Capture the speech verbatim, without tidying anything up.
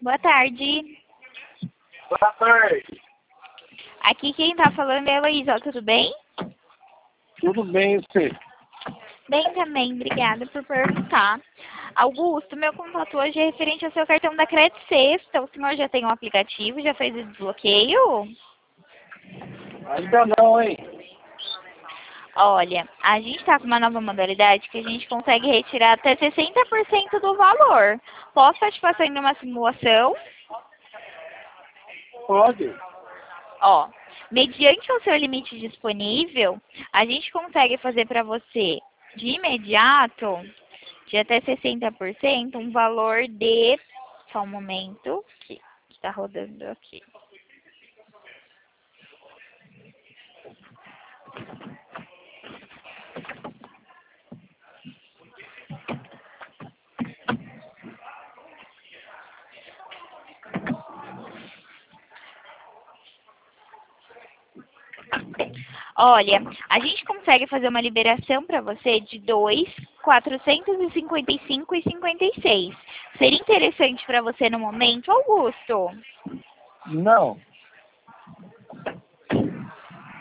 Boa tarde. Boa tarde. Aqui quem tá falando é a Heloísa, tudo bem? Tudo bem, você? Bem também, obrigada por perguntar. Augusto, meu contato hoje é referente ao seu cartão da Crédito Sexta. O senhor já tem um aplicativo, já fez o desbloqueio? Ainda não, hein? Olha, a gente está com uma nova modalidade que a gente consegue retirar até sessenta por cento do valor. Posso estar te passando uma simulação? Pode. Ó, mediante o seu limite disponível, a gente consegue fazer para você de imediato, de até sessenta por cento, um valor de... Só um momento, que está rodando aqui. Olha, a gente consegue fazer uma liberação para você de dois, quatrocentos e cinquenta e cinco e cinquenta e seis. Seria interessante para você no momento, Augusto? Não.